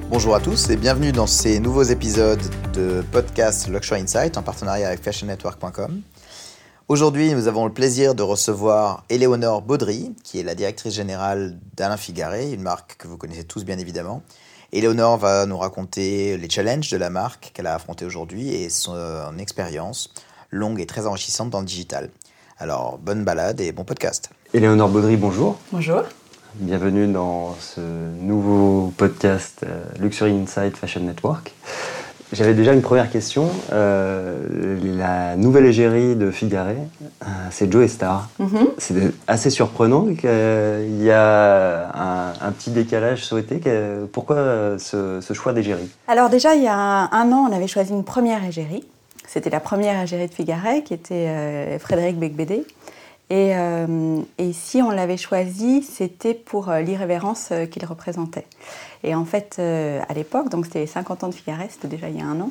Bonjour à tous et bienvenue dans ces nouveaux épisodes de podcast Luxury Insight en partenariat avec fashionnetwork.com. Aujourd'hui, nous avons le plaisir de recevoir Éléonore Baudry, qui est la directrice générale d'Alain Figaré, une marque que vous connaissez tous bien évidemment. Éléonore va nous raconter les challenges de la marque qu'elle a affrontés aujourd'hui et son expérience longue et très enrichissante dans le digital. Alors, bonne balade et bon podcast. Éléonore Baudry, bonjour. Bonjour. Bienvenue dans ce nouveau podcast Luxury Insight Fashion Network. J'avais déjà une première question. La nouvelle égérie de Figaré, c'est Joe Star. Mm-hmm. C'est assez surprenant qu'il y a un petit décalage souhaité. Pourquoi ce choix d'égérie ? Alors déjà, il y a un an, on avait choisi une première égérie. C'était la première égérie de Figaré, qui était Frédéric Becbédé. Et si on l'avait choisi, c'était pour l'irrévérence qu'il représentait. Et en fait, à l'époque, donc c'était les 50 ans de Figaré, c'était déjà il y a un an,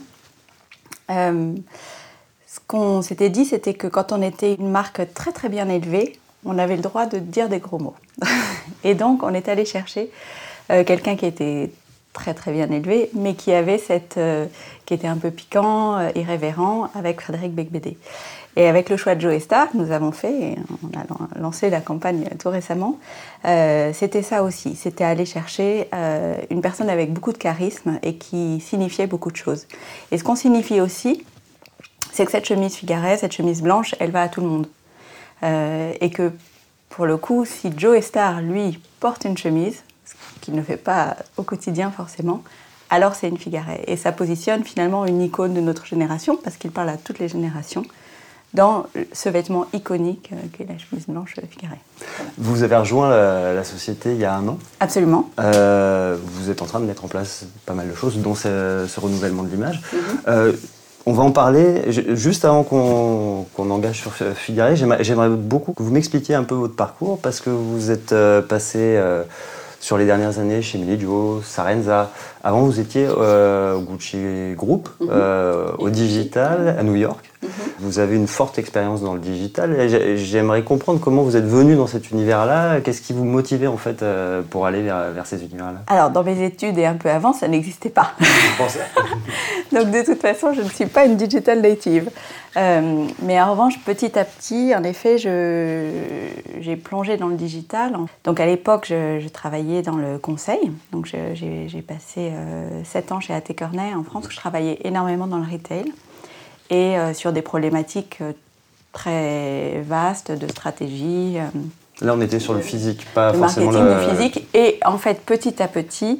ce qu'on s'était dit, c'était que quand on était une marque très très bien élevée, on avait le droit de dire des gros mots. Et donc, on est allé chercher quelqu'un qui était très très bien élevé, mais qui avait qui était un peu piquant, irrévérent, avec Frédéric Becbédé. Et avec le choix de Joe Star que nous avons fait, et on a lancé la campagne tout récemment, c'était ça aussi. C'était aller chercher une personne avec beaucoup de charisme et qui signifiait beaucoup de choses. Et ce qu'on signifie aussi, c'est que cette chemise Figaré, cette chemise blanche, elle va à tout le monde. Et que pour le coup, si Joe Star, lui, porte une chemise, ce qu'il ne fait pas au quotidien forcément, alors c'est une Figaré. Et ça positionne finalement une icône de notre génération, parce qu'il parle à toutes les générations, dans ce vêtement iconique qu'est la chemise blanche Figaré. Voilà. Vous avez rejoint la société il y a un an. Absolument. Vous êtes en train de mettre en place pas mal de choses, dont ce renouvellement de l'image. Mm-hmm. On va en parler. Juste avant qu'on engage sur Figaré, j'aimerais beaucoup que vous m'expliquiez un peu votre parcours, parce que vous êtes passé sur les dernières années chez Milly Joe, Sarenza. Avant, vous étiez au Gucci Group, au digital, à New York. Mm-hmm. Vous avez une forte expérience dans le digital. Et j'aimerais comprendre comment vous êtes venu dans cet univers-là. Qu'est-ce qui vous motivait en fait pour aller vers ces univers-là ? Alors, dans mes études et un peu avant, ça n'existait pas. Je pensais. Donc, de toute façon, je ne suis pas une digital native. Mais en revanche, petit à petit, en effet, j'ai plongé dans le digital. Donc, à l'époque, je travaillais dans le conseil. Donc, j'ai passé 7 ans chez A.T. Kearney en France, où je travaillais énormément dans le retail et sur des problématiques très vastes de stratégie. Là, on était sur le physique, pas le forcément marketing du physique. Et en fait, petit à petit,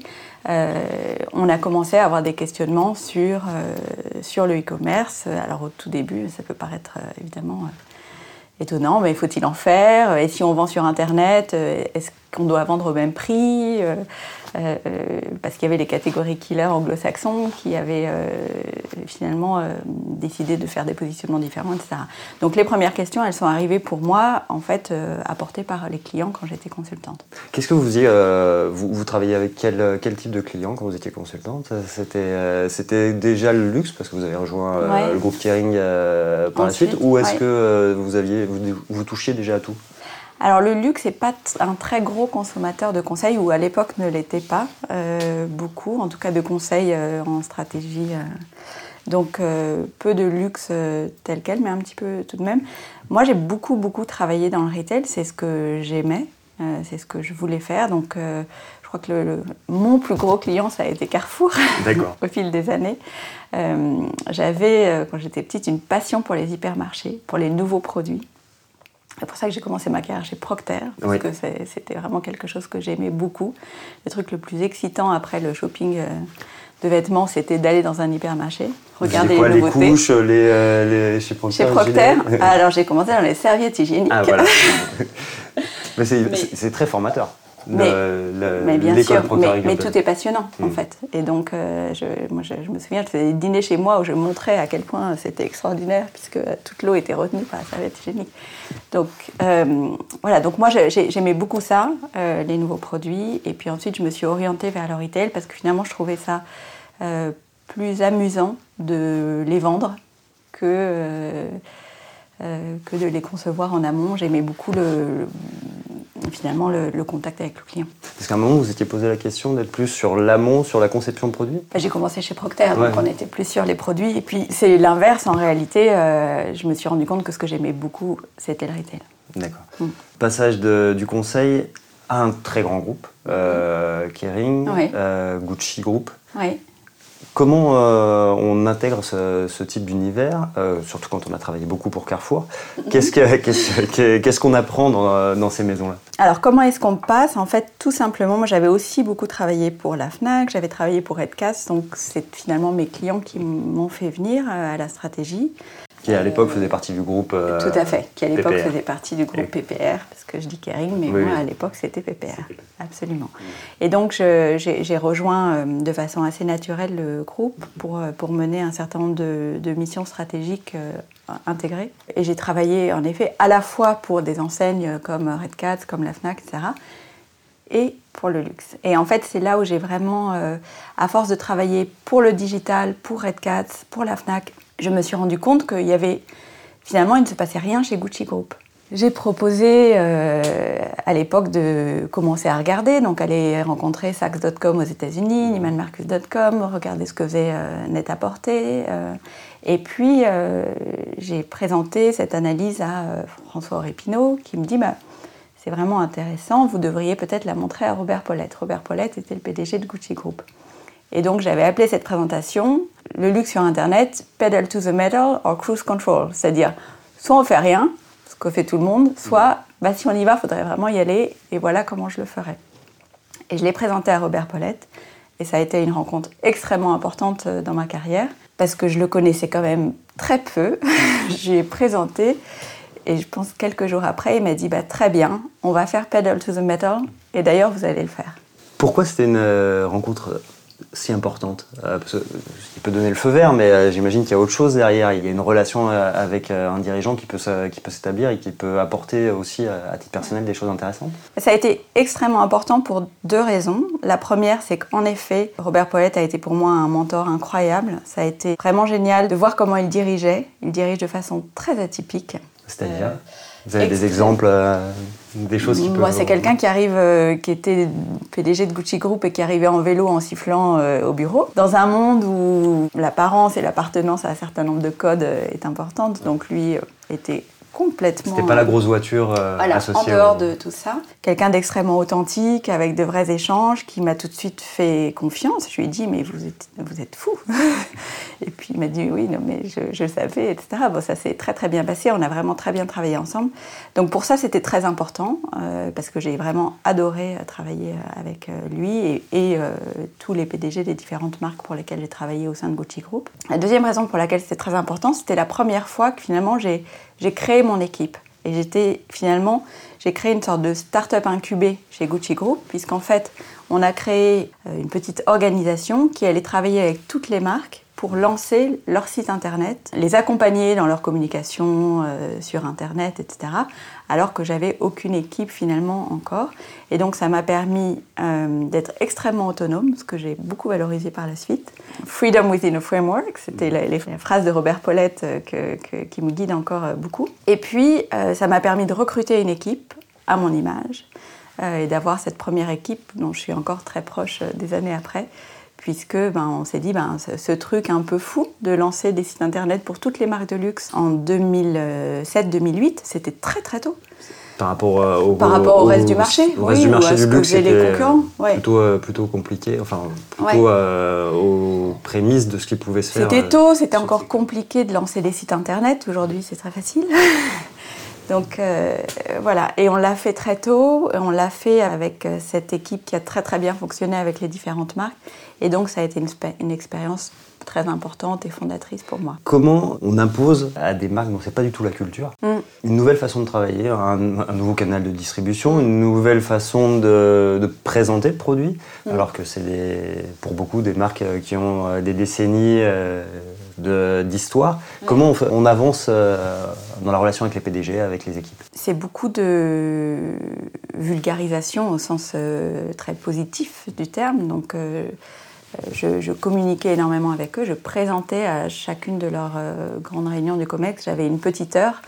on a commencé à avoir des questionnements sur le e-commerce. Alors, au tout début, ça peut paraître évidemment étonnant, mais faut-il en faire ? Et si on vend sur Internet, est-ce qu'on doit vendre au même prix ? Parce qu'il y avait les catégories killers anglo-saxons qui avaient finalement décidé de faire des positionnements différents, etc. Donc les premières questions, elles sont arrivées pour moi, en fait, apportées par les clients quand j'étais consultante. Qu'est-ce que vous faisiez vous travailliez avec quel type de clients quand vous étiez consultante ? C'était déjà le luxe, parce que vous avez rejoint le groupe Kering par la suite, ou est-ce que vous touchiez déjà à tout ? Alors le luxe n'est pas un très gros consommateur de conseils, ou à l'époque ne l'était pas beaucoup, en tout cas de conseils en stratégie. Donc peu de luxe tel quel, mais un petit peu tout de même. Moi j'ai beaucoup travaillé dans le retail, c'est ce que j'aimais, c'est ce que je voulais faire. Donc je crois que mon plus gros client, ça a été Carrefour au fil des années. J'avais, quand j'étais petite, une passion pour les hypermarchés, pour les nouveaux produits. C'est pour ça que j'ai commencé ma carrière chez Procter, parce que c'était vraiment quelque chose que j'aimais beaucoup. Le truc le plus excitant après le shopping de vêtements, c'était d'aller dans un hypermarché, regarder les nouveautés. Les couches, chez Procter. Chez Procter, alors j'ai commencé dans les serviettes hygiéniques. Ah voilà. mais c'est très formateur. Mais bien sûr, mais tout est passionnant en fait. Et donc, je me souviens, je faisais des dîners chez moi où je montrais à quel point c'était extraordinaire, puisque toute l'eau était retenue par la serviette hygiénique. Donc, voilà, donc moi j'aimais beaucoup ça, les nouveaux produits. Et puis ensuite, je me suis orientée vers le retail parce que finalement, je trouvais ça plus amusant de les vendre que de les concevoir en amont. J'aimais beaucoup finalement le contact avec le client. Parce qu'à un moment, vous étiez posé la question d'être plus sur l'amont, sur la conception de produits. J'ai commencé chez Procter, donc on était plus sur les produits. Et puis c'est l'inverse en réalité. Je me suis rendu compte que ce que j'aimais beaucoup, c'était le retail. D'accord. Passage du conseil à un très grand groupe, Kering, Gucci Group. Oui. Comment on intègre ce type d'univers, surtout quand on a travaillé beaucoup pour Carrefour? Qu'est-ce qu'on apprend dans ces maisons-là? Alors, comment est-ce qu'on passe? En fait, tout simplement, moi j'avais aussi beaucoup travaillé pour la Fnac, j'avais travaillé pour Redcats, donc c'est finalement mes clients qui m'ont fait venir à la stratégie. Qui à l'époque faisait partie du groupe tout à fait, qui à l'époque PPR. faisait partie du groupe PPR, parce que je dis Kering, mais Oui, moi oui. à l'époque c'était PPR, absolument. Et donc j'ai rejoint de façon assez naturelle le groupe pour mener un certain nombre de missions stratégiques intégrées. Et j'ai travaillé en effet à la fois pour des enseignes comme Redcats, comme la Fnac, etc., et pour le luxe. Et en fait, c'est là où j'ai vraiment, à force de travailler pour le digital, pour Redcats, pour la Fnac, je me suis rendu compte qu'il y avait, finalement, il ne se passait rien chez Gucci Group. J'ai proposé à l'époque de commencer à regarder, donc aller rencontrer Saks.com aux États-Unis, NeimanMarcus.com, regarder ce que faisait Net-à-Porter. Et puis, j'ai présenté cette analyse à François Orépino, qui me dit c'est vraiment intéressant, vous devriez peut-être la montrer à Robert Paulette. Robert Paulette était le PDG de Gucci Group. Et donc, j'avais appelé cette présentation « Le luxe sur Internet, pedal to the metal or cruise control ». C'est-à-dire, soit on fait rien, ce que fait tout le monde, soit, si on y va, il faudrait vraiment y aller, et voilà comment je le ferais. Et je l'ai présenté à Robert Paulette, et ça a été une rencontre extrêmement importante dans ma carrière, parce que je le connaissais quand même très peu. Je lui ai présenté, et je pense quelques jours après, il m'a dit « Très bien, on va faire pedal to the metal, et d'ailleurs, vous allez le faire ». Pourquoi c'était une rencontre si importante? Parce qu'il peut donner le feu vert, mais j'imagine qu'il y a autre chose derrière. Il y a une relation avec un dirigeant qui peut s'établir et qui peut apporter aussi, à titre personnel, des choses intéressantes. Ça a été extrêmement important pour deux raisons. La première, c'est qu'en effet, Robert Paulette a été pour moi un mentor incroyable. Ça a été vraiment génial de voir comment il dirigeait. Il dirige de façon très atypique. C'est-à-dire vous avez des exemples, des choses qui peuvent... Moi, c'est quelqu'un qui arrive, qui était PDG de Gucci Group et qui arrivait en vélo en sifflant au bureau. Dans un monde où l'apparence et l'appartenance à un certain nombre de codes est importante, donc lui était complètement... C'était pas la grosse voiture associée en dehors de tout ça. Quelqu'un d'extrêmement authentique, avec de vrais échanges, qui m'a tout de suite fait confiance. Je lui ai dit, mais vous êtes fou. Et puis il m'a dit, oui, non, mais je savais, etc. Bon, ça s'est très très bien passé, on a vraiment très bien travaillé ensemble. Donc pour ça, c'était très important, parce que j'ai vraiment adoré travailler avec lui et tous les PDG des différentes marques pour lesquelles j'ai travaillé au sein de Gucci Group. La deuxième raison pour laquelle c'était très important, c'était la première fois que finalement j'ai créé mon équipe. Et j'ai créé une sorte de start-up incubée chez Gucci Group, puisqu'en fait, on a créé une petite organisation qui allait travailler avec toutes les marques pour lancer leur site internet, les accompagner dans leur communication sur internet, etc., alors que j'avais aucune équipe finalement encore. Et donc ça m'a permis d'être extrêmement autonome, ce que j'ai beaucoup valorisé par la suite. Freedom within a framework, c'était les phrases de Robert Paulette qui me guident encore beaucoup. Et puis ça m'a permis de recruter une équipe à mon image et d'avoir cette première équipe dont je suis encore très proche des années après, puisque on s'est dit, ce truc un peu fou de lancer des sites internet pour toutes les marques de luxe en 2007-2008, c'était très très tôt. Par rapport au reste du marché, au reste du marché du luxe, c'était les concurrents. Plutôt compliqué, aux prémices de ce qui pouvait se faire. C'était tôt, c'était encore compliqué de lancer des sites internet. Aujourd'hui, c'est très facile. Donc voilà, et on l'a fait très tôt, on l'a fait avec cette équipe qui a très très bien fonctionné avec les différentes marques, et donc ça a été une expérience très importante et fondatrice pour moi. Comment on impose à des marques dont c'est pas du tout la culture une nouvelle façon de travailler, un nouveau canal de distribution, une nouvelle façon de présenter le produit, alors que c'est pour beaucoup des marques qui ont des décennies d'histoire. Comment on avance dans la relation avec les PDG, avec les équipes? C'est beaucoup de vulgarisation au sens très positif du terme. Donc, je communiquais énormément avec eux. Je présentais à chacune de leurs grandes réunions du COMEX. J'avais une petite heure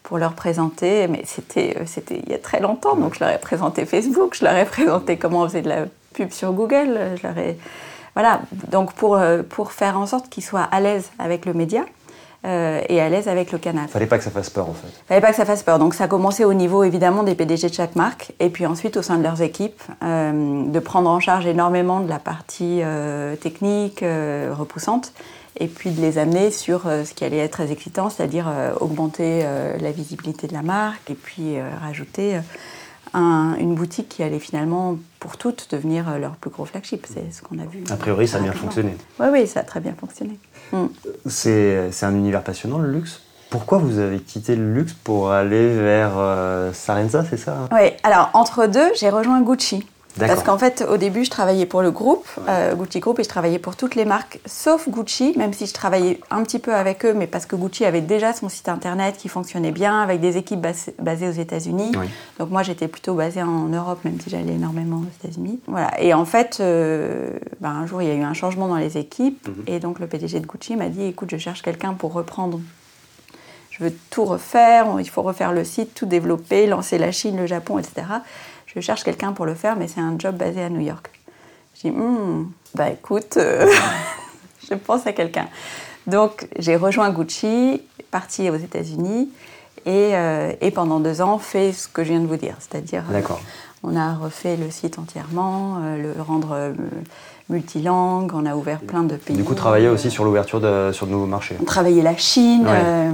pour leur présenter, mais c'était il y a très longtemps, donc je leur ai présenté Facebook, je leur ai présenté comment on faisait de la pub sur Google, voilà, donc pour faire en sorte qu'ils soient à l'aise avec le média et à l'aise avec le canal. Fallait pas que ça fasse peur en fait. Fallait pas que ça fasse peur, donc ça a commencé au niveau évidemment des PDG de chaque marque, et puis ensuite au sein de leurs équipes, de prendre en charge énormément de la partie technique, repoussante, et puis de les amener sur ce qui allait être très excitant, c'est-à-dire augmenter la visibilité de la marque et puis rajouter une boutique qui allait finalement, pour toutes, devenir leur plus gros flagship. C'est ce qu'on a vu. A priori, ça a bien fonctionné. Oui, ça a très bien fonctionné. C'est un univers passionnant, le luxe. Pourquoi vous avez quitté le luxe pour aller vers Sarenza, c'est ça hein? Oui, alors entre deux, j'ai rejoint Gucci. D'accord. Parce qu'en fait, au début, je travaillais pour le groupe, Gucci Group, et je travaillais pour toutes les marques, sauf Gucci, même si je travaillais un petit peu avec eux, mais parce que Gucci avait déjà son site internet qui fonctionnait bien, avec des équipes basées aux États-Unis. Oui. Donc moi, j'étais plutôt basée en Europe, même si j'allais énormément aux États-Unis. Voilà. Et en fait, un jour, il y a eu un changement dans les équipes, et donc le PDG de Gucci m'a dit, écoute, je cherche quelqu'un pour reprendre. Je veux tout refaire, il faut refaire le site, tout développer, lancer la Chine, le Japon, etc. Je cherche quelqu'un pour le faire, mais c'est un job basé à New York. Je dis, écoute, je pense à quelqu'un. Donc, j'ai rejoint Gucci, partie aux États-Unis, et pendant 2 ans, fait ce que je viens de vous dire. C'est-à-dire, on a refait le site entièrement, le rendre multilangue, on a ouvert plein de pays. Du coup, travailler aussi sur l'ouverture sur de nouveaux marchés. On travaillait la Chine,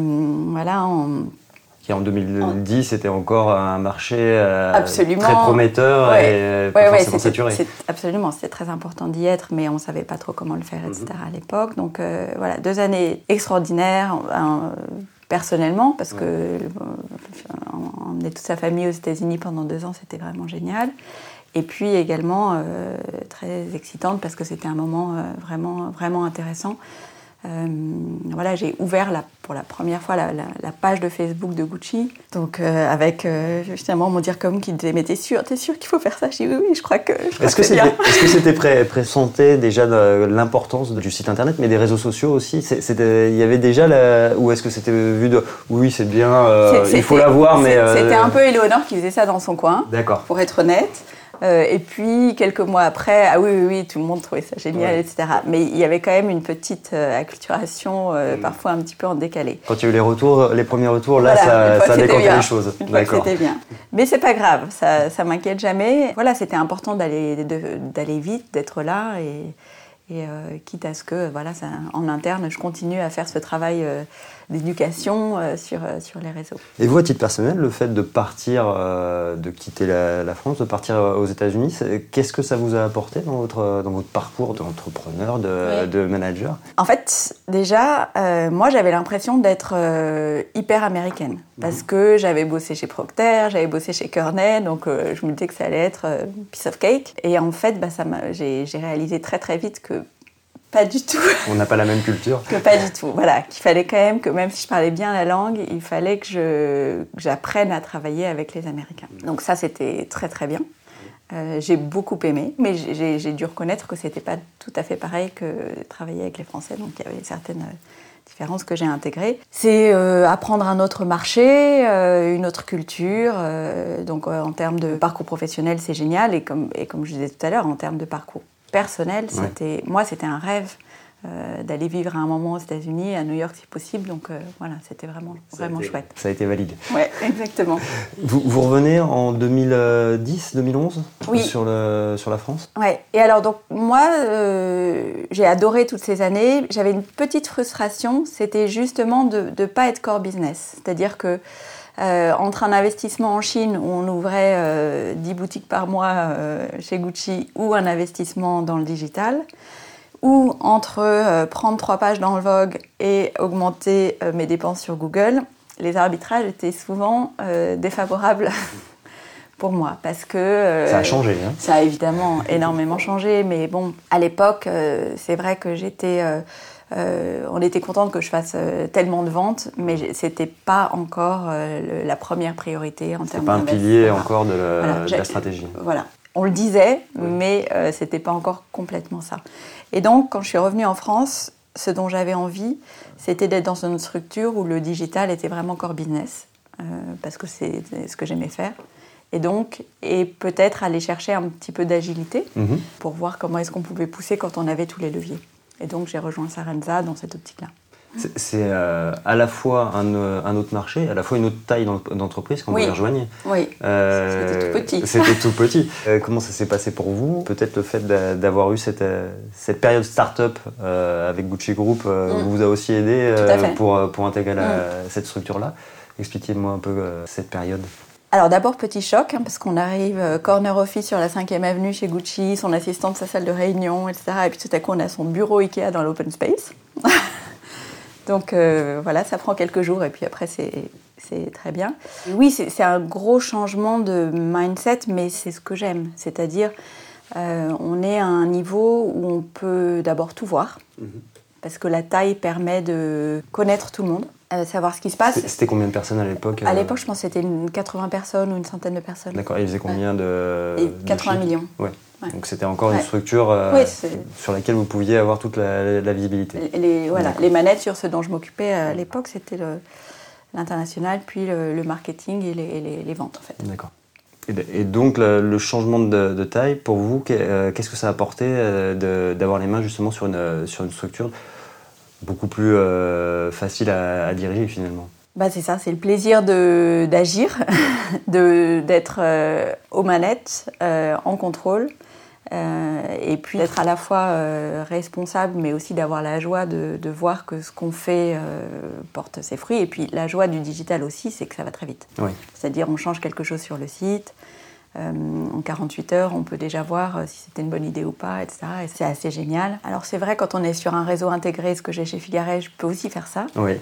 Qui en 2010 était encore un marché très absolument prometteur et pas forcément saturé. Absolument, c'était très important d'y être, mais on ne savait pas trop comment le faire, etc. à l'époque. Donc 2 années extraordinaires, personnellement, parce que emmener toute sa famille aux États-Unis pendant 2 ans, c'était vraiment génial. Et puis également très excitante, parce que c'était un moment vraiment, vraiment intéressant. J'ai ouvert pour la première fois la page de Facebook de Gucci, donc avec justement mon dircom qui disait mais t'es sûr qu'il faut faire ça? Je dis oui, je crois que Est-ce que c'était pressenti déjà de l'importance du site internet, mais des réseaux sociaux aussi? Il y avait déjà ou est-ce que c'était vu de oui c'est bien, il faut l'avoir, mais c'était un peu Éléonore qui faisait ça dans son coin. D'accord. Pour être honnête. Et puis, quelques mois après, oui, tout le monde trouvait ça génial, etc. Mais il y avait quand même une petite acculturation, parfois un petit peu en décalé. Quand il y a eu les premiers retours, là, ça a décanté les choses. Une fois que c'était bien. Mais c'est pas grave, ça m'inquiète jamais. Voilà, c'était important d'aller vite, d'être là, et quitte à ce que, en interne, je continue à faire ce travail d'éducation sur les réseaux. Et vous, à titre personnel, le fait de partir, de quitter la France, de partir aux États-Unis, qu'est-ce que ça vous a apporté dans votre parcours d'entrepreneur, de manager? En fait, déjà, moi, j'avais l'impression d'être hyper américaine, parce que j'avais bossé chez Procter, j'avais bossé chez Kearney, donc je me disais que ça allait être piece of cake. Et en fait, j'ai réalisé très très vite que pas du tout. On n'a pas la même culture. Que pas du tout. Voilà, qu'il fallait quand même que, même si je parlais bien la langue, il fallait que j'apprenne à travailler avec les Américains. Donc ça, c'était très très bien. J'ai beaucoup aimé, mais j'ai dû reconnaître que c'était pas tout à fait pareil que travailler avec les Français. Donc il y avait certaines différences que j'ai intégrées. C'est apprendre un autre marché, une autre culture. Donc en termes de parcours professionnel, c'est génial. Et comme je disais tout à l'heure, en termes de parcours personnel, c'était un rêve d'aller vivre à un moment aux États-Unis, à New York si possible. Donc c'était vraiment chouette. Ça a été validé. Oui, exactement. Vous revenez en 2010, 2011 oui. sur la France? Oui. Et alors, donc, moi, j'ai adoré toutes ces années. J'avais une petite frustration, c'était justement de ne pas être core business. C'est-à-dire que entre un investissement en Chine où on ouvrait 10 boutiques par mois chez Gucci ou un investissement dans le digital, ou entre prendre 3 pages dans le Vogue et augmenter mes dépenses sur Google, les arbitrages étaient souvent défavorables pour moi, parce que... ça a changé, hein? Ça a évidemment énormément changé, mais bon, à l'époque, c'est vrai que on était contente que je fasse tellement de ventes, mais c'était pas encore la première priorité en termes d'investissement. C'est pas un pilier encore de la stratégie. Voilà. On le disait, mais c'était pas encore complètement ça. Et donc, quand je suis revenue en France, ce dont j'avais envie, c'était d'être dans une structure où le digital était vraiment core business. parce que c'est ce que j'aimais faire. Et peut-être aller chercher un petit peu d'agilité pour voir comment est-ce qu'on pouvait pousser quand on avait tous les leviers. Et donc j'ai rejoint Sarenza dans cette optique-là. C'est à la fois un autre marché, à la fois une autre taille d'entreprise quand vous les rejoignez. Oui, c'était tout petit. C'était tout petit. Comment ça s'est passé pour vous? Peut-être le fait d'avoir eu cette période start-up avec Gucci Group vous a aussi aidé pour intégrer cette structure-là. Expliquez-moi un peu cette période. Alors d'abord, petit choc, parce qu'on arrive corner office sur la 5e avenue chez Gucci, son assistante, sa salle de réunion, etc. Et puis tout à coup, on a son bureau Ikea dans l'open space. Donc voilà, ça prend quelques jours et puis après, c'est très bien. Et oui, c'est un gros changement de mindset, mais c'est ce que j'aime. C'est-à-dire, on est à un niveau où on peut d'abord tout voir, parce que la taille permet de connaître tout le monde. Savoir ce qui se passe. C'était combien de personnes à l'époque À l'époque, je pense que c'était 80 personnes ou une centaine de personnes. D'accord, et il faisait combien de 80 millions. Ouais. Donc c'était encore une structure sur laquelle vous pouviez avoir toute la visibilité. Les manettes sur ce dont je m'occupais à l'époque, c'était l'international, puis le marketing et les ventes, en fait. D'accord. Et donc le changement de taille, pour vous, qu'est-ce que ça a apporté d'avoir les mains justement sur une structure beaucoup plus facile à diriger finalement? C'est ça, c'est le plaisir d'agir, d'être aux manettes, en contrôle, et puis d'être à la fois responsable, mais aussi d'avoir la joie de voir que ce qu'on fait porte ses fruits. Et puis la joie du digital aussi, c'est que ça va très vite. Oui. C'est-à-dire on change quelque chose sur le site, en 48 heures, on peut déjà voir si c'était une bonne idée ou pas, etc. Et c'est assez génial. Alors c'est vrai, quand on est sur un réseau intégré, ce que j'ai chez Figaret, je peux aussi faire ça. Oui.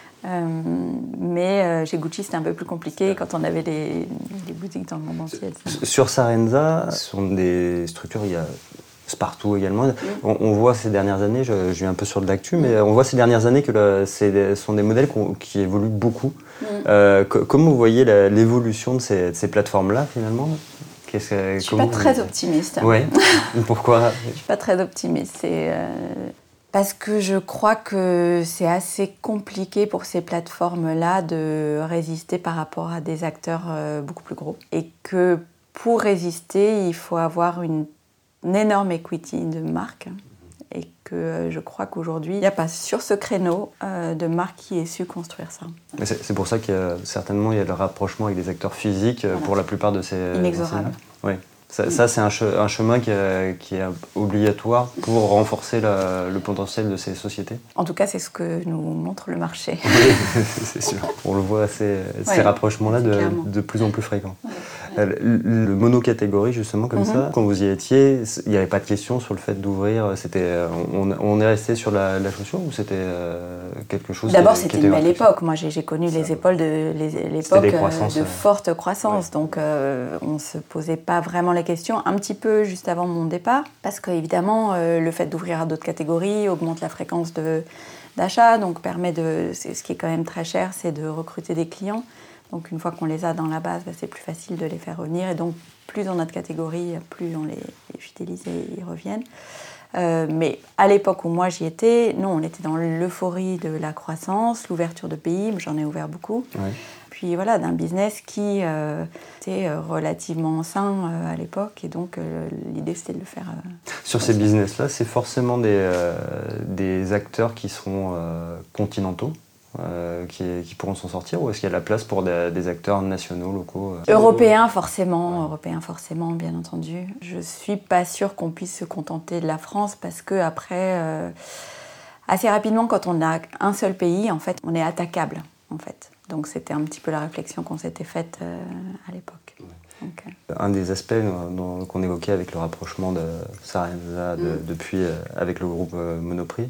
Mais chez Gucci, c'était un peu plus compliqué quand on avait des boutiques dans le monde entier. Sur Sarenza, ce sont des structures, il y a Spartoo également. On voit ces dernières années, je vais un peu sur de l'actu, mais on voit ces dernières années que ce sont des modèles qui évoluent beaucoup. Comment vous voyez l'évolution de ces plateformes-là finalement? Je ne suis pas très optimiste. Oui. Pourquoi? Je ne suis pas très optimiste. Parce que je crois que c'est assez compliqué pour ces plateformes-là de résister par rapport à des acteurs beaucoup plus gros. Et que pour résister, il faut avoir une énorme equity de marque. Et que je crois qu'aujourd'hui, il n'y a pas sur ce créneau de marque qui ait su construire ça. Mais c'est pour ça qu'il y a certainement le rapprochement avec des acteurs physiques pour la plupart de ces... Inexorable. Oui. Ça, c'est un chemin qui est obligatoire pour renforcer le potentiel de ces sociétés. En tout cas, c'est ce que nous montre le marché. Oui, c'est sûr. On le voit, ces rapprochements-là de plus en plus fréquents. Le monocatégorie, justement, comme ça, quand vous y étiez, il n'y avait pas de question sur le fait d'ouvrir. On est resté sur la chaussure ou c'était quelque chose D'abord, c'était une belle époque. Moi, j'ai connu l'époque de forte croissance. Ouais. Donc, on ne se posait pas vraiment la question, un petit peu juste avant mon départ, parce qu'évidemment, le fait d'ouvrir à d'autres catégories augmente la fréquence d'achat, donc permet ce qui est quand même très cher, c'est de recruter des clients. Donc une fois qu'on les a dans la base, c'est plus facile de les faire revenir. Et donc plus on a de catégories, plus on les fidélise et ils reviennent. Mais à l'époque où moi j'y étais, non, on était dans l'euphorie de la croissance, l'ouverture de pays, j'en ai ouvert beaucoup. Ouais. Puis voilà, d'un business qui était relativement sain à l'époque. Et donc l'idée c'était de le faire. Sur ces business-là, c'est forcément des acteurs qui seront continentaux qui pourront s'en sortir, ou est-ce qu'il y a de la place pour des acteurs nationaux, locaux Européens forcément, bien entendu. Je suis pas sûre qu'on puisse se contenter de la France parce que après, assez rapidement, quand on a un seul pays, en fait, on est attaquable, en fait. Donc c'était un petit peu la réflexion qu'on s'était faite à l'époque. Okay. Un des aspects qu'on évoquait avec le rapprochement de Sarenza depuis avec le groupe Monoprix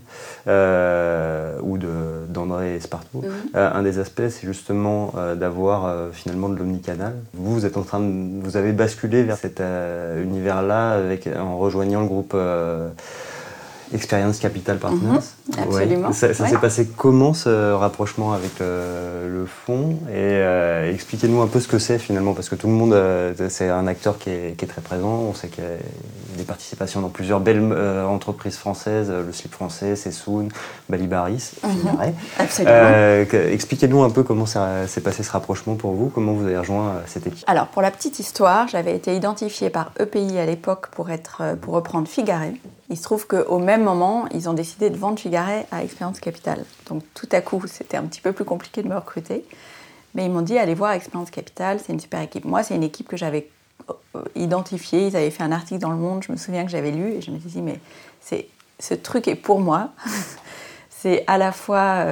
ou d'André et Spartoo, un des aspects c'est justement d'avoir finalement de l'omnicanal. Vous avez basculé vers cet univers-là en rejoignant le groupe Experience Capital Partners. Absolument. Ouais. Ça s'est passé comment ce rapprochement avec le fonds et expliquez-nous un peu ce que c'est finalement, parce que tout le monde, c'est un acteur qui est très présent. On sait qu'il y a des participations dans plusieurs belles entreprises françaises, le Slip français, Sessoun, Balibaris, Absolument. Expliquez-nous un peu comment ça s'est passé ce rapprochement pour vous, comment vous avez rejoint cette équipe. Alors, pour la petite histoire, j'avais été identifiée par EPI à l'époque pour reprendre Figaret. Il se trouve qu'au même moment, ils ont décidé de vendre Figaret à Experience Capital. Donc tout à coup, c'était un petit peu plus compliqué de me recruter. Mais ils m'ont dit, allez voir Experience Capital, c'est une super équipe. Moi, c'est une équipe que j'avais identifiée. Ils avaient fait un article dans Le Monde, je me souviens que j'avais lu. Et je me suis dit, mais ce truc est pour moi. C'est à la fois...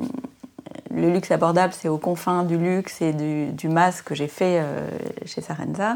le luxe abordable, c'est aux confins du luxe et du mass que j'ai fait chez Sarenza.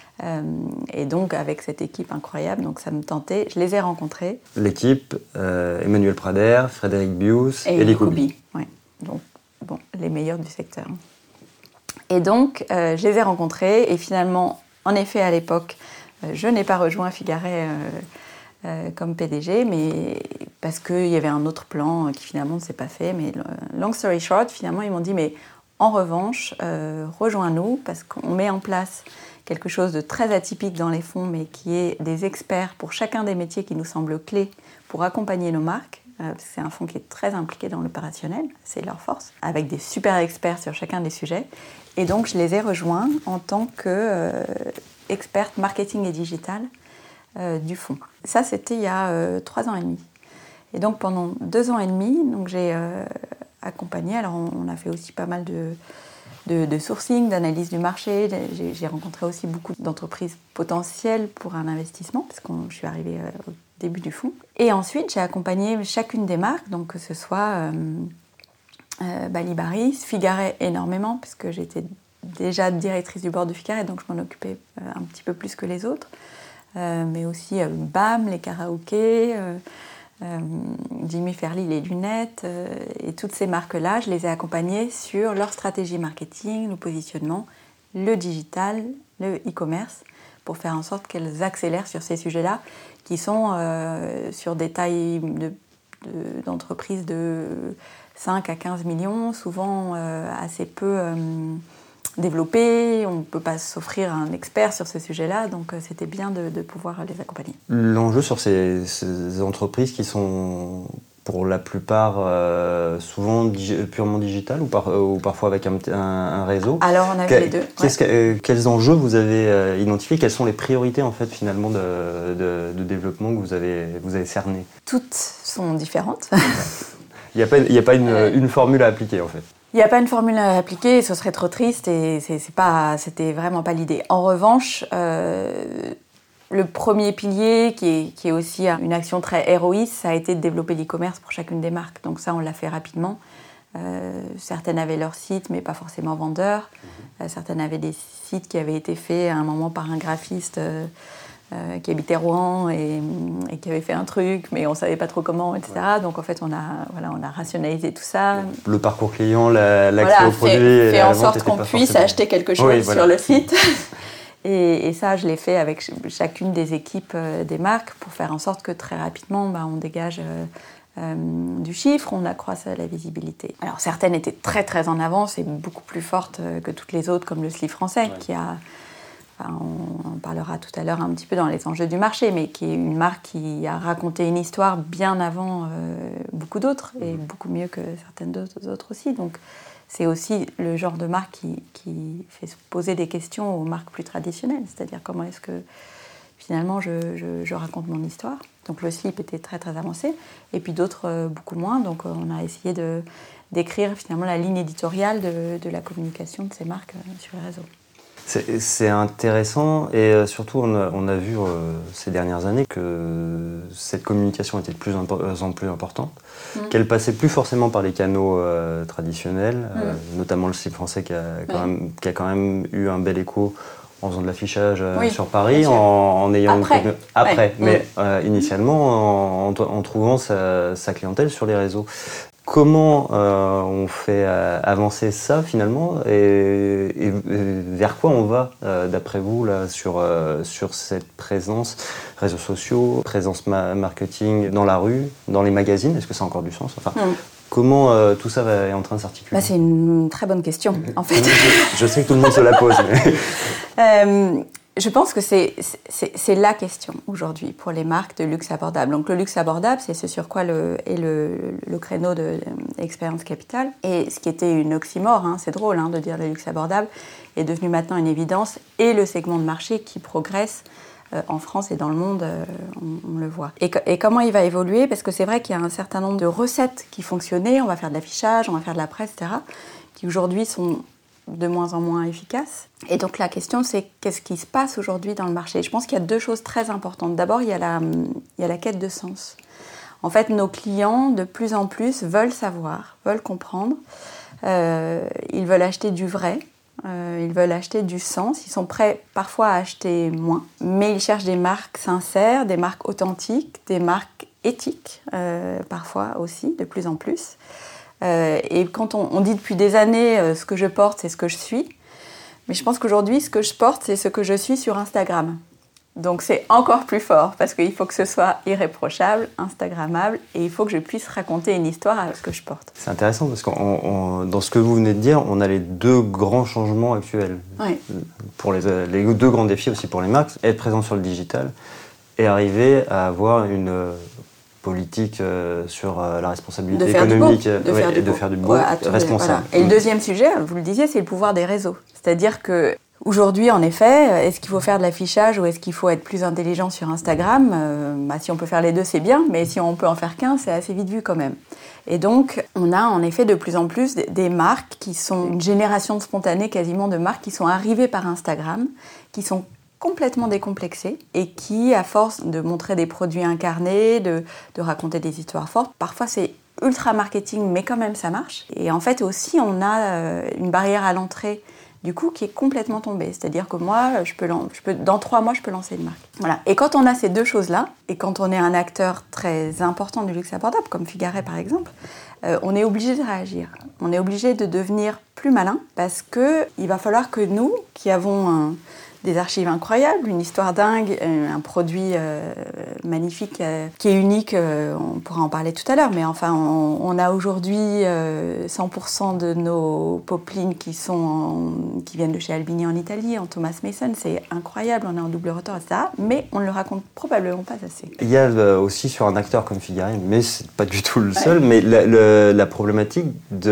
Et donc, avec cette équipe incroyable, donc ça me tentait. Je les ai rencontrés. L'équipe, Emmanuel Prader, Frédéric Bius et Elie Koubi. Ouais. Donc, bon, les meilleurs du secteur. Et donc, je les ai rencontrés. Et finalement, en effet, à l'époque, je n'ai pas rejoint Figaret comme PDG, mais parce qu'il y avait un autre plan qui finalement ne s'est pas fait. Mais long story short, finalement, ils m'ont dit, mais en revanche, rejoins-nous, parce qu'on met en place quelque chose de très atypique dans les fonds, mais qui est des experts pour chacun des métiers qui nous semblent clés pour accompagner nos marques. Parce que c'est un fonds qui est très impliqué dans l'opérationnel, c'est leur force, avec des super experts sur chacun des sujets. Et donc, je les ai rejoints en tant qu'experte marketing et digital du fonds. Ça, c'était il y a 3 ans et demi. Et donc, pendant 2 ans et demi, donc, j'ai accompagné. Alors, on a fait aussi pas mal de sourcing, d'analyse du marché. J'ai rencontré aussi beaucoup d'entreprises potentielles pour un investissement, parce que je suis arrivée au début du fonds. Et ensuite, j'ai accompagné chacune des marques, donc que ce soit Balibaris, Figaret énormément, parce que j'étais déjà directrice du board de Figaret, donc je m'en occupais un petit peu plus que les autres. Mais aussi BAM, les karaokés, Jimmy Fairly, les lunettes, et toutes ces marques-là, je les ai accompagnées sur leur stratégie marketing, le positionnement, le digital, le e-commerce, pour faire en sorte qu'elles accélèrent sur ces sujets-là, qui sont sur des tailles d'entreprises de 5 à 15 millions, souvent assez peu développées. On ne peut pas s'offrir un expert sur ce sujet-là, donc c'était bien de pouvoir les accompagner. L'enjeu sur ces entreprises qui sont pour la plupart souvent purement digitales ou parfois avec un réseau. Alors on avait les deux. Quels enjeux vous avez identifiés? Quelles sont les priorités en fait finalement de développement que vous avez cernées? Toutes sont différentes. Il n'y a pas une formule à appliquer en fait. Il n'y a pas une formule à appliquer, ce serait trop triste et c'était vraiment pas l'idée. En revanche, le premier pilier, qui est aussi une action très héroïste, ça a été de développer l'e-commerce pour chacune des marques. Donc ça, on l'a fait rapidement. Certaines avaient leur site, mais pas forcément vendeurs. Certaines avaient des sites qui avaient été faits à un moment par un graphiste qui habitait Rouen et qui avait fait un truc, mais on ne savait pas trop comment, etc. Ouais. Donc en fait, on a rationalisé tout ça. Le parcours client, l'accès au produit. Fait en sorte qu'on puisse acheter quelque chose sur le site. Et ça, je l'ai fait avec chacune des équipes des marques pour faire en sorte que très rapidement, on dégage du chiffre, on accroisse la visibilité. Alors certaines étaient très très en avance et beaucoup plus fortes que toutes les autres, comme le Slip français, qui a... on en parlera tout à l'heure un petit peu dans les enjeux du marché, mais qui est une marque qui a raconté une histoire bien avant beaucoup d'autres, et beaucoup mieux que certaines autres aussi. Donc c'est aussi le genre de marque qui fait se poser des questions aux marques plus traditionnelles, c'est-à-dire comment est-ce que finalement je raconte mon histoire. Donc le Slip était très très avancé, et puis d'autres beaucoup moins. Donc on a essayé d'écrire finalement la ligne éditoriale de la communication de ces marques sur les réseaux. C'est intéressant et surtout on a vu ces dernières années que cette communication était de plus en plus importante, qu'elle passait plus forcément par les canaux traditionnels, notamment le Slip français qui a quand même eu un bel écho en faisant de l'affichage sur bien Paris, sûr. en ayant Après, mais initialement en trouvant sa clientèle sur les réseaux. Comment on fait avancer ça finalement et vers quoi on va d'après vous là sur cette présence réseaux sociaux, présence marketing dans la rue, dans les magazines, est-ce que ça a encore du sens? Enfin, comment tout ça est en train de s'articuler? C'est une très bonne question en fait. Je sais que tout le monde se la pose. Mais... Je pense que c'est la question aujourd'hui pour les marques de luxe abordable. Donc le luxe abordable, c'est ce sur quoi est le créneau de Expérience Capital. Et ce qui était une oxymore, c'est drôle de dire le luxe abordable, est devenu maintenant une évidence. Et le segment de marché qui progresse en France et dans le monde, on le voit. Et comment il va évoluer? Parce que c'est vrai qu'il y a un certain nombre de recettes qui fonctionnaient. On va faire de l'affichage, on va faire de la presse, etc. qui aujourd'hui sont de moins en moins efficace. Et donc la question, c'est qu'est-ce qui se passe aujourd'hui dans le marché? Je pense qu'il y a deux choses très importantes. D'abord, il y a la quête de sens. En fait, nos clients, de plus en plus, veulent savoir, veulent comprendre. Ils veulent acheter du vrai, ils veulent acheter du sens. Ils sont prêts parfois à acheter moins, mais ils cherchent des marques sincères, des marques authentiques, des marques éthiques, parfois aussi, de plus en plus. Et quand on dit depuis des années ce que je porte, c'est ce que je suis. Mais je pense qu'aujourd'hui, ce que je porte, c'est ce que je suis sur Instagram. Donc c'est encore plus fort parce qu'il faut que ce soit irréprochable, instagrammable et il faut que je puisse raconter une histoire avec ce que je porte. C'est intéressant parce que dans ce que vous venez de dire, on a les deux grands changements actuels. Oui. Pour les deux grands défis aussi pour les marques, être présent sur le digital et arriver à avoir une... politique sur la responsabilité économique et de faire du beau responsable. Voilà. Et le deuxième sujet, vous le disiez, c'est le pouvoir des réseaux. C'est-à-dire que aujourd'hui, en effet, est-ce qu'il faut faire de l'affichage ou est-ce qu'il faut être plus intelligent sur Instagram? Si on peut faire les deux, c'est bien, mais si on peut en faire qu'un, c'est assez vite vu quand même. Et donc, on a en effet de plus en plus des marques qui sont une génération spontanée quasiment de marques qui sont arrivées par Instagram, qui sont complètement décomplexés et qui, à force de montrer des produits incarnés, de raconter des histoires fortes, parfois c'est ultra marketing, mais quand même ça marche. Et en fait aussi, on a une barrière à l'entrée du coup qui est complètement tombée. C'est-à-dire que moi, dans 3 mois, je peux lancer une marque. Voilà. Et quand on a ces deux choses-là, et quand on est un acteur très important du luxe abordable, comme Figaret par exemple, on est obligé de réagir. On est obligé de devenir plus malin parce qu'il va falloir que nous, qui avons des archives incroyables, une histoire dingue, un produit magnifique qui est unique, on pourra en parler tout à l'heure, mais enfin on a aujourd'hui 100% de nos popelines qui viennent de chez Albini en Italie, en Thomas Mason, c'est incroyable, on est en double rotor, etc. Mais on ne le raconte probablement pas assez. Il y a aussi sur un acteur comme Figaret, mais c'est pas du tout le seul, mais la problématique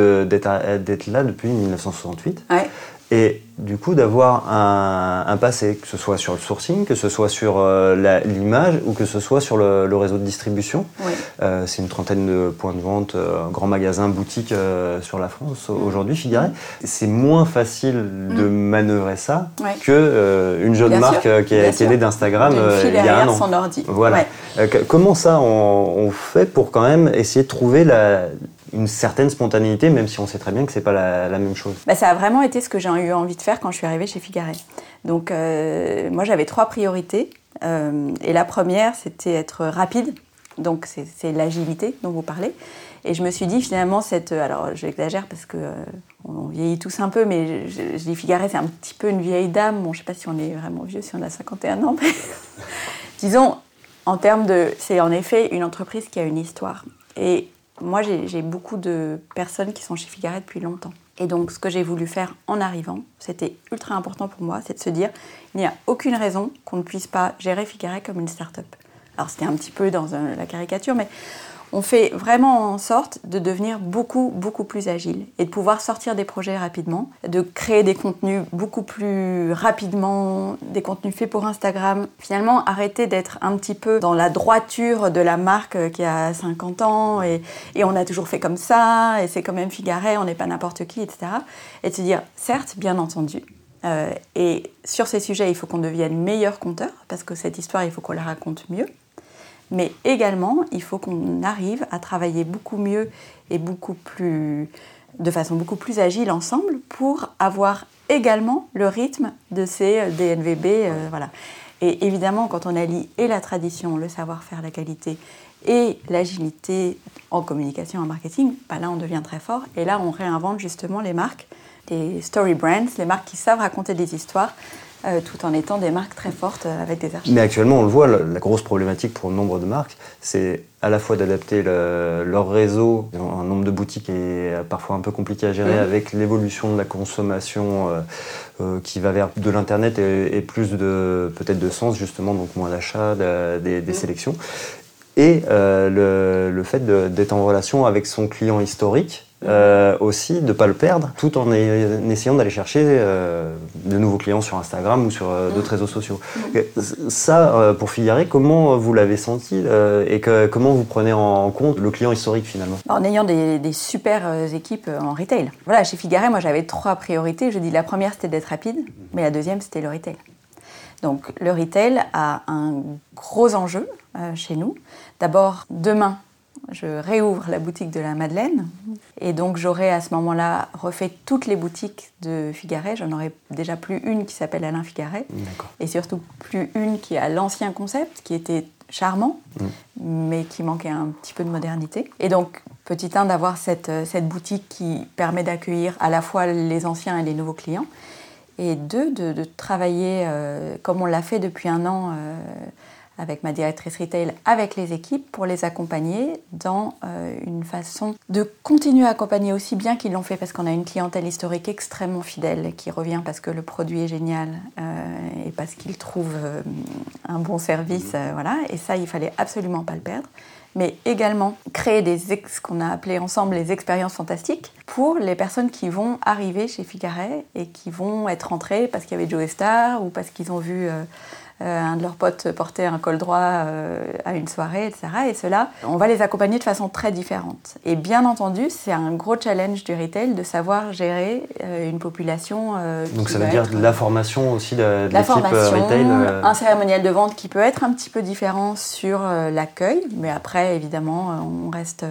d'être là depuis 1968. Ouais. Et du coup, d'avoir un passé, que ce soit sur le sourcing, que ce soit sur l'image ou que ce soit sur le réseau de distribution. Oui. C'est une trentaine de points de vente, grands magasins, boutiques sur la France aujourd'hui, Figaret. C'est moins facile de manœuvrer ça qu'une jeune marque qui est née d'Instagram il y a un an. Son ordi. Voilà. Ouais. Comment ça, on fait pour quand même essayer de trouver une certaine spontanéité, même si on sait très bien que c'est pas la même chose? Ça a vraiment été ce que j'ai eu envie de faire quand je suis arrivée chez Figaret. Donc moi j'avais 3 priorités. Et la première, c'était être rapide. Donc c'est l'agilité dont vous parlez. Et je me suis dit finalement, alors j'exagère parce que on vieillit tous un peu, mais je dis Figaret, c'est un petit peu une vieille dame. Bon, je sais pas si on est vraiment vieux, si on a 51 ans. Mais disons, c'est en effet une entreprise qui a une histoire. Et moi, j'ai beaucoup de personnes qui sont chez Figaret depuis longtemps. Et donc, ce que j'ai voulu faire en arrivant, c'était ultra important pour moi, c'est de se dire il n'y a aucune raison qu'on ne puisse pas gérer Figaret comme une start-up. Alors, c'était un petit peu dans la caricature, mais on fait vraiment en sorte de devenir beaucoup, beaucoup plus agile et de pouvoir sortir des projets rapidement, de créer des contenus beaucoup plus rapidement, des contenus faits pour Instagram. Finalement, arrêter d'être un petit peu dans la droiture de la marque qui a 50 ans et on a toujours fait comme ça, et c'est quand même Figaret, on n'est pas n'importe qui, etc. Et de se dire, certes, bien entendu, et sur ces sujets, il faut qu'on devienne meilleur conteur, parce que cette histoire, il faut qu'on la raconte mieux. Mais également, il faut qu'on arrive à travailler beaucoup mieux et de façon beaucoup plus agile ensemble pour avoir également le rythme de ces DNVB. Voilà. Et évidemment, quand on allie et la tradition, le savoir-faire, la qualité et l'agilité en communication, en marketing, là on devient très fort. Et là on réinvente justement les marques, les story brands, les marques qui savent raconter des histoires, tout en étant des marques très fortes avec des archives. Mais actuellement, on le voit, la grosse problématique pour nombre de marques, c'est à la fois d'adapter leur réseau. Un nombre de boutiques est parfois un peu compliqué à gérer avec l'évolution de la consommation qui va vers de l'Internet et plus peut-être de sens, justement, donc moins d'achat, des sélections. Et le fait d'être en relation avec son client historique, aussi, de ne pas le perdre, tout en essayant d'aller chercher de nouveaux clients sur Instagram ou sur d'autres réseaux sociaux. Ça, pour Figare, comment vous l'avez senti et comment vous prenez en compte le client historique finalement ? En ayant des super équipes en retail. Voilà, chez Figare, moi j'avais 3 priorités. Je dis la première c'était d'être rapide, mais la deuxième c'était le retail. Donc le retail a un gros enjeu chez nous. D'abord, demain, je réouvre la boutique de la Madeleine et donc j'aurai à ce moment-là refait toutes les boutiques de Figare. J'en aurai déjà plus une qui s'appelle Alain Figare et surtout plus une qui a l'ancien concept qui était charmant mais qui manquait un petit peu de modernité. Et donc, petit 1, d'avoir cette boutique qui permet d'accueillir à la fois les anciens et les nouveaux clients. Et 2, de travailler comme on l'a fait depuis 1 an avec ma directrice retail, avec les équipes, pour les accompagner dans une façon de continuer à accompagner aussi bien qu'ils l'ont fait, parce qu'on a une clientèle historique extrêmement fidèle qui revient parce que le produit est génial et parce qu'ils trouvent un bon service. Voilà. Et ça, il fallait absolument pas le perdre. Mais également créer ce qu'on a appelé ensemble les expériences fantastiques pour les personnes qui vont arriver chez Figare et qui vont être rentrées parce qu'il y avait Joe Star ou parce qu'ils ont vu un de leurs potes porter un col droit à une soirée, etc. Et cela, on va les accompagner de façon très différente. Et bien entendu, c'est un gros challenge du retail de savoir gérer une population donc ça veut dire de la formation aussi de l'équipe retail un cérémonial de vente qui peut être un petit peu différent sur l'accueil, mais après, évidemment, on reste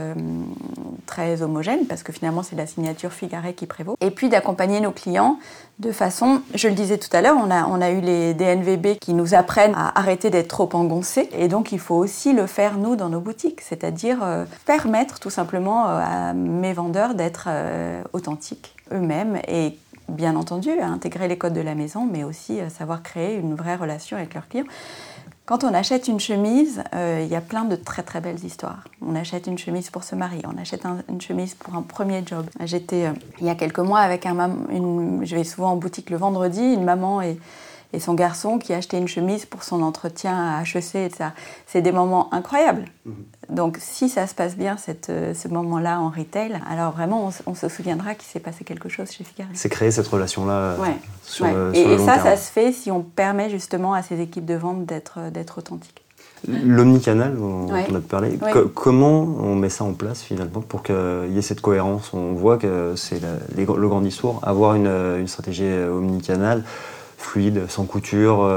très homogène parce que finalement, c'est la signature Figare qui prévaut. Et puis d'accompagner nos clients de façon, je le disais tout à l'heure, on a eu les DNVB qui nous apprennent à arrêter d'être trop engoncés. Et donc, il faut aussi le faire, nous, dans nos boutiques. C'est-à-dire permettre tout simplement à mes vendeurs d'être authentiques eux-mêmes et bien entendu, à intégrer les codes de la maison, mais aussi savoir créer une vraie relation avec leurs clients. Quand on achète une chemise, il y a plein de très très belles histoires. On achète une chemise pour se marier, on achète une chemise pour un premier job. J'étais il y a quelques mois avec je vais souvent en boutique le vendredi, une maman et son garçon qui achetait une chemise pour son entretien à HEC, etc. C'est des moments incroyables. Donc si ça se passe bien, ce moment-là en retail, alors vraiment on se souviendra qu'il s'est passé quelque chose chez Figare. C'est créer cette relation-là sur le long et ça, terme. ça se fait si on permet justement à ces équipes de vente d'être authentiques. L'omnicanal, on a parlé. Comment on met ça en place finalement pour qu'il y ait cette cohérence ? On voit que c'est le grand discours, avoir une stratégie omnicanal, fluide, sans couture,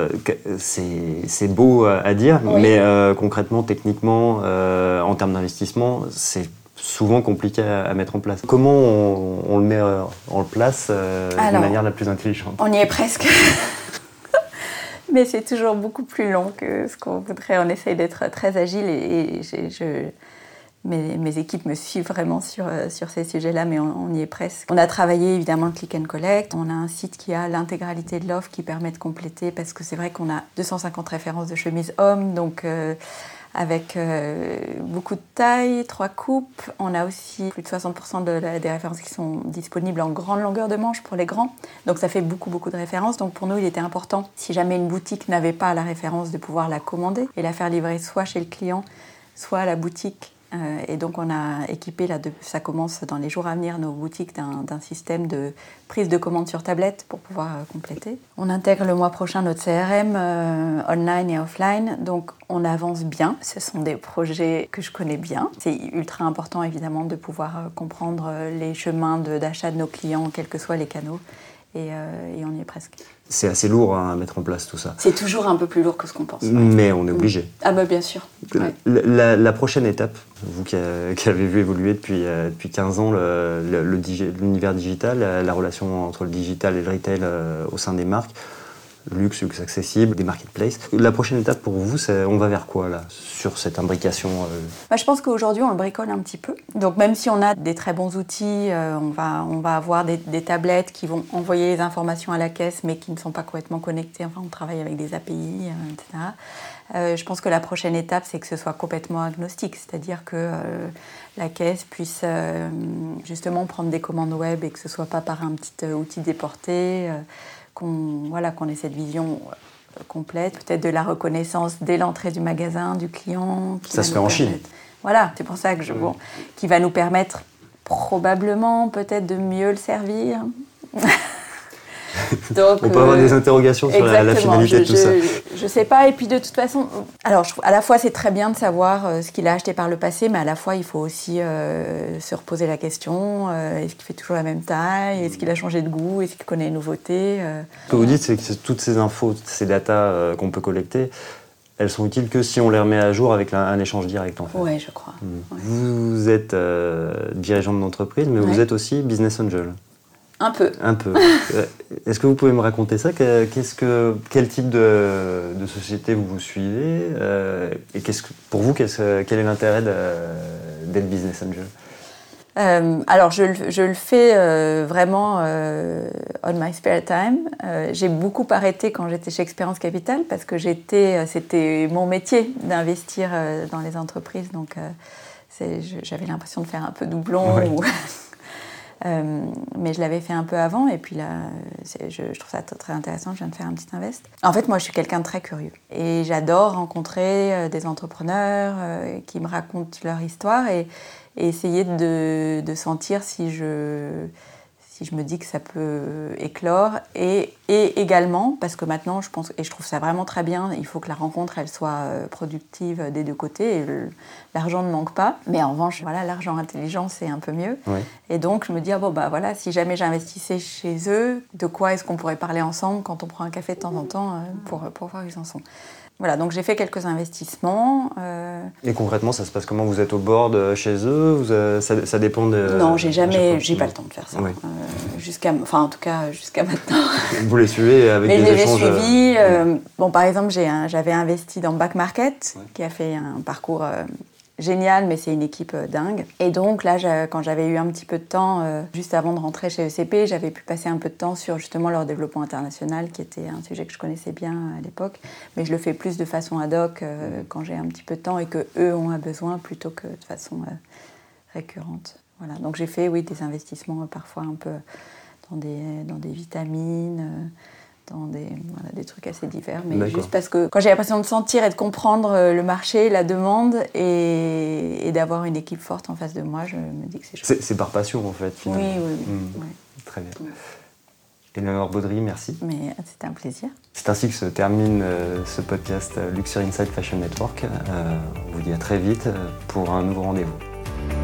c'est beau à dire, mais concrètement, techniquement, en termes d'investissement, c'est souvent compliqué à mettre en place. Comment on le met en place de manière la plus intelligente ? On y est presque. Mais c'est toujours beaucoup plus long que ce qu'on voudrait. On essaye d'être très agile et mes équipes me suivent vraiment sur ces sujets-là, mais on y est presque. On a travaillé évidemment le click and collect. On a un site qui a l'intégralité de l'offre qui permet de compléter, parce que c'est vrai qu'on a 250 références de chemises hommes, donc avec beaucoup de tailles, 3 coupes. On a aussi plus de 60% des références qui sont disponibles en grande longueur de manche pour les grands. Donc ça fait beaucoup de références. Donc pour nous, il était important, si jamais une boutique n'avait pas la référence, de pouvoir la commander et la faire livrer soit chez le client, soit à la boutique. Et donc on a équipé, ça commence dans les jours à venir, nos boutiques d'un système de prise de commande sur tablette pour pouvoir compléter. On intègre le mois prochain notre CRM online et offline, donc on avance bien. Ce sont des projets que je connais bien. C'est ultra important évidemment de pouvoir comprendre les chemins d'achat de nos clients, quels que soient les canaux, et on y est presque. C'est assez lourd à mettre en place tout ça. C'est toujours un peu plus lourd que ce qu'on pense. Ouais. Mais on est obligé. Ah bah bien sûr. Ouais. La prochaine étape, vous qui avez vu évoluer depuis 15 ans l'univers digital, la relation entre le digital et le retail au sein des marques, luxe accessible, des marketplaces. La prochaine étape pour vous, on va vers quoi là, sur cette imbrication Je pense qu'aujourd'hui, on le bricole un petit peu. Donc même si on a des très bons outils, on va avoir des tablettes qui vont envoyer les informations à la caisse, mais qui ne sont pas complètement connectées. Enfin, on travaille avec des API, etc. Je pense que la prochaine étape, c'est que ce soit complètement agnostique, c'est-à-dire que la caisse puisse justement prendre des commandes web et que ce ne soit pas par un petit outil déporté, qu'on ait cette vision complète, peut-être de la reconnaissance dès l'entrée du magasin, du client. Ça se fait en Chine. Voilà, c'est pour ça que qui va nous permettre probablement peut-être de mieux le servir. Donc, on peut avoir des interrogations sur la finalité de tout ça. Je sais pas, et puis de toute façon, alors à la fois c'est très bien de savoir ce qu'il a acheté par le passé, mais à la fois il faut aussi se reposer la question, est-ce qu'il fait toujours la même taille, est-ce qu'il a changé de goût, est-ce qu'il connaît les nouveautés Ce que vous dites, c'est que toutes ces infos, ces datas qu'on peut collecter, elles sont utiles que si on les remet à jour avec un échange direct en fait. Oui, je crois. Ouais. Vous êtes dirigeante d'entreprise, mais vous êtes aussi business angel. Un peu. Est-ce que vous pouvez me raconter ça ? Quel type de société vous suivez ? Et pour vous, quel est l'intérêt d'être business angel ? Alors, je le fais vraiment on my spare time. J'ai beaucoup arrêté quand j'étais chez Expérience Capital parce que c'était mon métier d'investir dans les entreprises. Donc, j'avais l'impression de faire un peu doublon. Ouais. Mais je l'avais fait un peu avant et puis là, je trouve ça très intéressant, je viens de faire un petit invest. En fait, moi, je suis quelqu'un de très curieux et j'adore rencontrer des entrepreneurs qui me racontent leur histoire et essayer de sentir si je me dis que ça peut éclore et également, parce que maintenant, je pense, et je trouve ça vraiment très bien, il faut que la rencontre, elle soit productive des deux côtés et l'argent ne manque pas, mais en revanche, voilà, l'argent intelligent, c'est un peu mieux. Oui. Et donc, je me dis, voilà, si jamais j'investissais chez eux, de quoi est-ce qu'on pourrait parler ensemble quand on prend un café de temps en temps pour voir où ils en sont. Voilà, donc j'ai fait quelques investissements. Et concrètement, ça se passe comment ? Vous êtes au board chez eux ? Ça dépend de... Non, j'ai pas le temps de faire ça. Oui. En tout cas, jusqu'à maintenant. Vous les suivez avec des échanges... Mais je les ai suivis. Par exemple, j'avais investi dans Back Market, qui a fait un parcours génial, mais c'est une équipe dingue. Et donc là, quand j'avais eu un petit peu de temps, juste avant de rentrer chez ECP, j'avais pu passer un peu de temps sur justement leur développement international, qui était un sujet que je connaissais bien à l'époque. Mais je le fais plus de façon ad hoc quand j'ai un petit peu de temps et qu'eux ont un besoin plutôt que de façon récurrente. Voilà. Donc j'ai fait, des investissements parfois un peu dans des vitamines... dans des trucs assez divers, mais D'accord. Juste parce que quand j'ai l'impression de sentir et de comprendre le marché, la demande et d'avoir une équipe forte en face de moi, je me dis que c'est chouette. C'est par passion en fait, finalement. Oui. Ouais. Très bien. Eleonore Baudry, merci. Mais c'était un plaisir. C'est ainsi que se termine ce podcast Luxury Insight Fashion Network. On vous dit à très vite pour un nouveau rendez-vous.